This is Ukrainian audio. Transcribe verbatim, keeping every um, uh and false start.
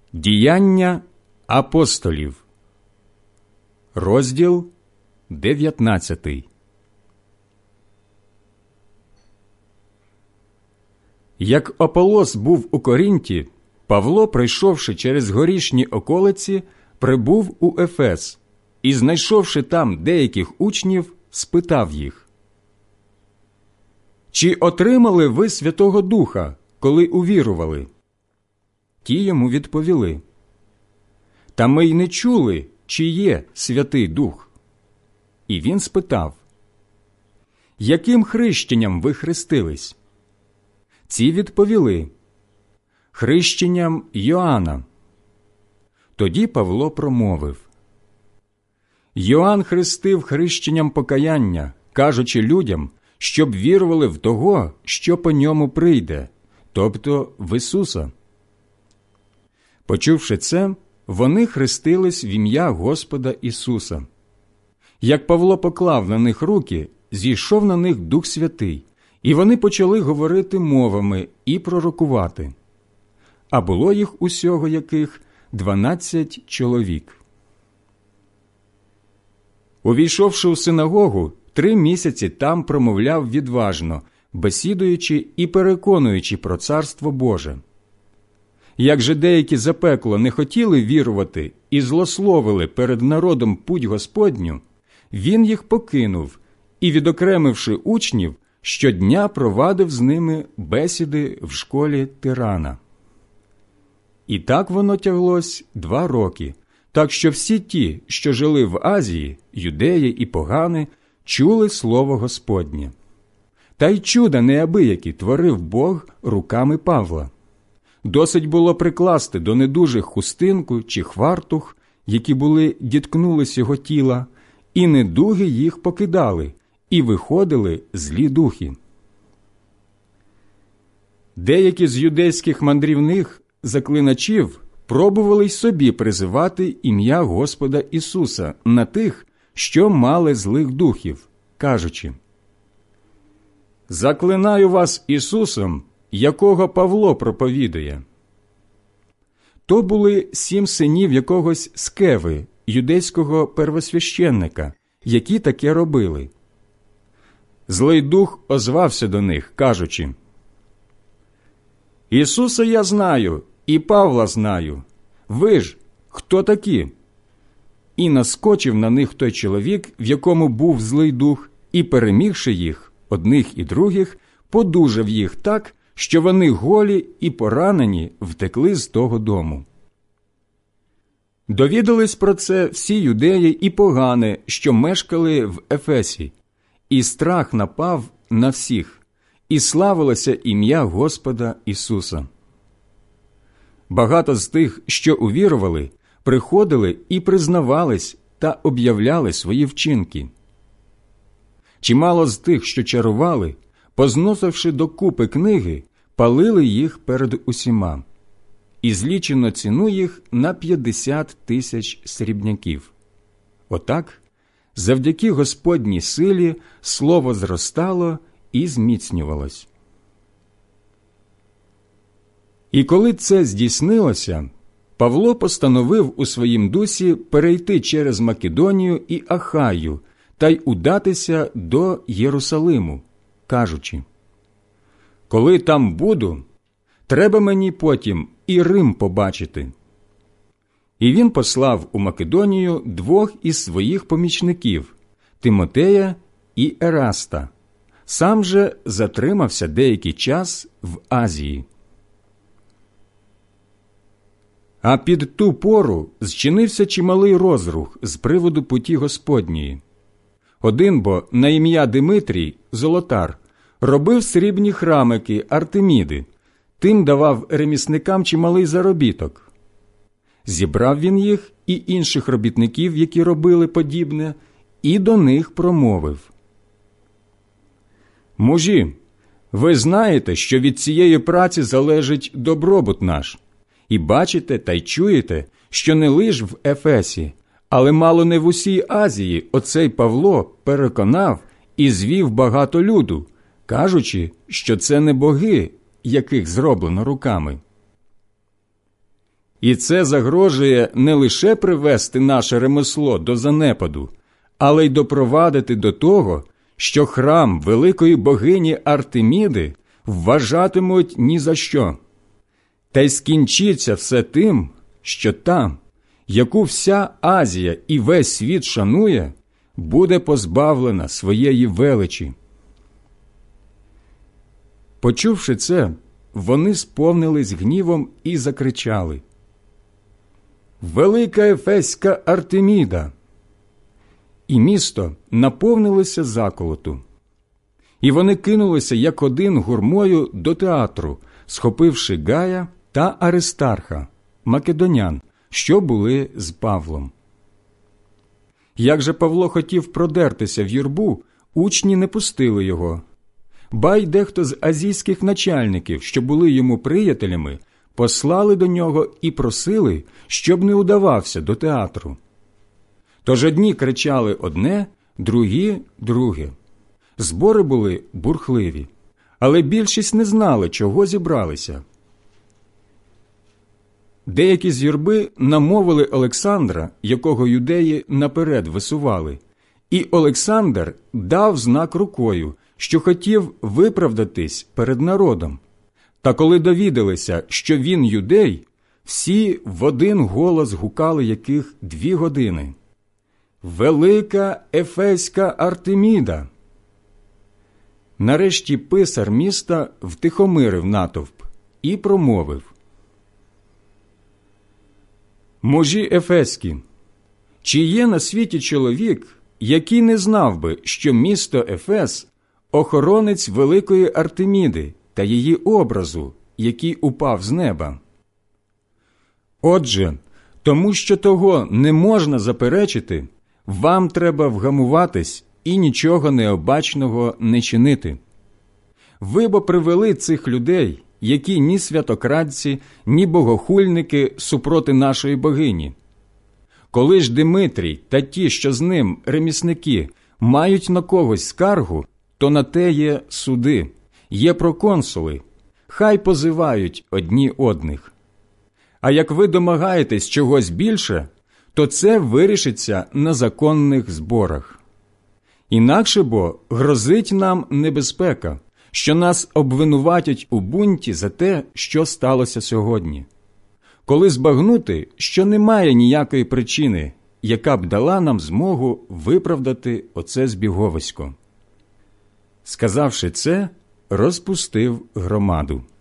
Діяння апостолів, розділ дев'ятнадцятий. Як Аполос був у Коринті, Павло, пройшовши через горішні околиці, прибув у Ефес і, знайшовши там деяких учнів, спитав їх: «Чи отримали ви Святого Духа, коли увірували?» Ті йому відповіли: «Та ми й не чули, чи є Святий Дух». І він спитав: «Яким хрещенням ви хрестились?» Ці відповіли: «Хрещенням Йоанна». Тоді Павло промовив: «Йоанн хрестив хрещенням покаяння, кажучи людям, щоб вірували в того, що по ньому прийде, тобто в Ісуса». Почувши це, вони хрестились в ім'я Господа Ісуса. Як Павло поклав на них руки, зійшов на них Дух Святий, і вони почали говорити мовами і пророкувати. А було їх усього яких дванадцять чоловік. Увійшовши у синагогу, три місяці там промовляв відважно, бесідуючи і переконуючи про Царство Боже. Як же деякі запекло не хотіли вірувати і злословили перед народом путь Господню, він їх покинув і, відокремивши учнів, щодня провадив з ними бесіди в школі Тирана. І так воно тяглось два роки, так що всі ті, що жили в Азії, юдеї і погани, чули слово Господнє. Та й чуда неабиякі творив Бог руками Павла. Досить було прикласти до недужих хустинку чи хвартух, які були діткнулись його тіла, і недуги їх покидали, і виходили злі духи. Деякі з юдейських мандрівних заклиначів пробували й собі призивати ім'я Господа Ісуса на тих, що мали злих духів, кажучи: «Заклинаю вас Ісусом, якого Павло проповідує». То були сім синів якогось Скеви, юдейського первосвященника, які таке робили. Злий дух озвався до них, кажучи: «Ісуса я знаю, і Павла знаю. Ви ж хто такі?» І наскочив на них той чоловік, в якому був злий дух, і, перемігши їх, одних і других, подужав їх так, що вони голі і поранені втекли з того дому. Довідались про це всі юдеї і погани, що мешкали в Ефесі, і страх напав на всіх, і славилося ім'я Господа Ісуса. Багато з тих, що увірували, приходили і признавались та об'являли свої вчинки. Чимало з тих, що чарували, позносивши докупи книги, палили їх перед усіма, і злічено ціну їх на п'ятдесят тисяч срібняків. Отак, завдяки Господній силі, слово зростало і зміцнювалось. І коли це здійснилося, Павло постановив у своїм дусі перейти через Македонію і Ахаю та й удатися до Єрусалиму, кажучи: «Коли там буду, треба мені потім і Рим побачити». І він послав у Македонію двох із своїх помічників – Тимотея і Ераста. Сам же затримався деякий час в Азії. А під ту пору зчинився чималий розрух з приводу путі Господньої. Один бо на ім'я Димитрій, золотар, робив срібні храмики Артеміди, тим давав ремісникам чималий заробіток. Зібрав він їх і інших робітників, які робили подібне, і до них промовив: «Мужі, ви знаєте, що від цієї праці залежить добробут наш, і бачите та й чуєте, що не лиш в Ефесі, але мало не в усій Азії оцей Павло переконав і звів багато люду, кажучи, що це не боги, яких зроблено руками. І це загрожує не лише привести наше ремесло до занепаду, але й допровадити до того, що храм великої богині Артеміди вважатимуть ні за що. Та й скінчиться все тим, що там, яку вся Азія і весь світ шанує, буде позбавлена своєї величі. Почувши це, вони сповнились гнівом і закричали: «Велика Ефеська Артеміда!» І місто наповнилося заколоту. І вони кинулися як один гурмою до театру, схопивши Гая та Аристарха, македонян, що були з Павлом. Як же Павло хотів продертися в юрбу, учні не пустили його. Ба й дехто з азійських начальників, що були йому приятелями, послали до нього і просили, щоб не удавався до театру. Тож одні кричали одне, другі – друге. Збори були бурхливі, але більшість не знали, чого зібралися. Деякі з юрби намовили Олександра, якого юдеї наперед висували, і Олександр дав знак рукою, що хотів виправдатись перед народом. Та коли довідалися, що він юдей, всі в один голос гукали яких дві години: «Велика Ефеська Артеміда!» Нарешті писар міста втихомирив натовп і промовив: «Мужі ефеські, чи є на світі чоловік, який не знав би, що місто Ефес – охоронець великої Артеміди та її образу, який упав з неба? Отже, тому що того не можна заперечити, вам треба вгамуватись і нічого необачного не чинити. Ви бо привели цих людей, які ні святокрадці, ні богохульники супроти нашої богині. Коли ж Димитрій та ті, що з ним, ремісники, мають на когось скаргу, то на те є суди, є проконсули, хай позивають одні одних. А як ви домагаєтесь чогось більше, то це вирішиться на законних зборах. Інакше бо грозить нам небезпека, що нас обвинуватять у бунті за те, що сталося сьогодні. Коли збагнути, що немає ніякої причини, яка б дала нам змогу виправдати оце збіговисько». Сказавши це, розпустив громаду.